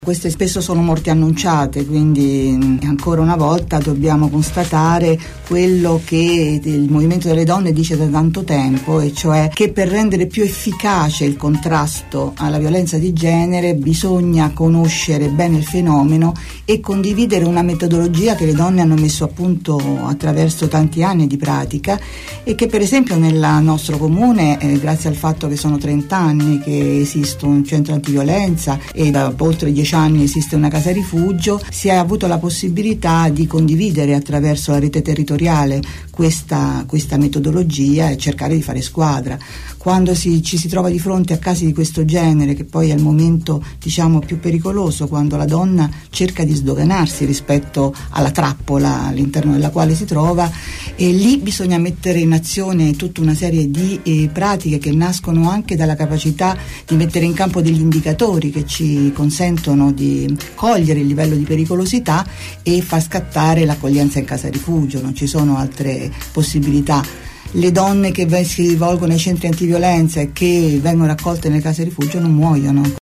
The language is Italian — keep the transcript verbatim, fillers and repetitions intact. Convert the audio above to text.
Queste spesso sono morti annunciate, quindi ancora una volta dobbiamo constatare quello che il movimento delle donne dice da tanto tempo, e cioè che per rendere più efficace il contrasto alla violenza di genere bisogna conoscere bene il fenomeno e condividere una metodologia che le donne hanno messo a punto attraverso tanti anni di pratica e che per esempio nel nostro comune, eh, grazie al fatto che sono trenta anni che esiste un centro antiviolenza e da oltre dieci anni esiste una casa rifugio, si è avuto la possibilità di condividere attraverso la rete territoriale questa, questa metodologia e cercare di fare squadra. Quando si, ci si trova di fronte a casi di questo genere, che poi è il momento diciamo più pericoloso, quando la donna cerca di sdoganarsi rispetto alla trappola all'interno della quale si trova, e lì bisogna mettere in azione tutta una serie di eh, pratiche che nascono anche dalla capacità di mettere in campo degli indicatori che ci consentono di cogliere il livello di pericolosità e far scattare l'accoglienza in casa rifugio. Non ci sono altre possibilità. Le donne che si rivolgono ai centri antiviolenza e che vengono raccolte nelle case rifugio non muoiono.